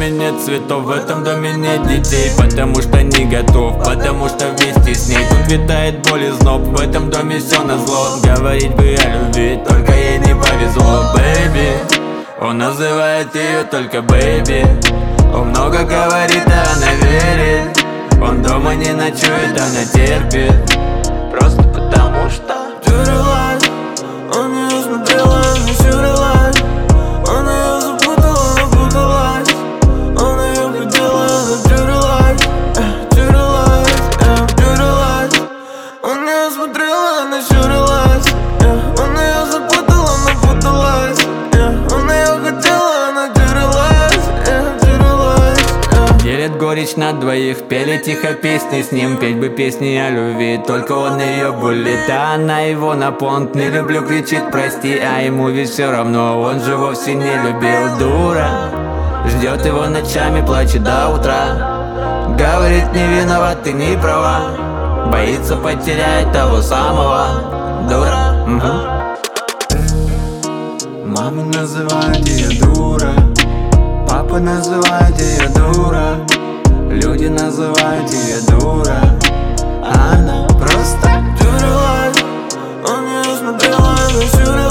доме нет цветов, в этом доме нет детей. Потому что не готов, потому что вместе с ней тут витает боль и зноб. В этом доме все назло. Говорить бы о любви, только ей не повезло. Бэйби, он называет ее только бэйби. Он много говорит, а она верит. Он дома не ночует, она терпит. Просто потому что Тюрилась, он ее смотрела, она щурилась. Он ее запутала, напуталась. Он ее хотела, она тюрилась, тюрилась, тюрилась. Он ее смотрела, она щурилась. Он ее запутала, напуталась. Он ее хотела, она тюрилась, тюрилась. делит горечь на двоих, пели тихо песни с ним. Петь бы песни о любви, только он ее булит, а она его на понт. Не люблю, кричит прости, а ему ведь все равно. Он же вовсе не любил, дура. Ждет его ночами, плачет до утра. Говорит, не виноват, ты не права. Боится потерять того самого, дура. Мама называет ее дура, папа называет ее дура, люди называют ее дура, а она просто тюрилась. Он ее смотрела, она щурилась.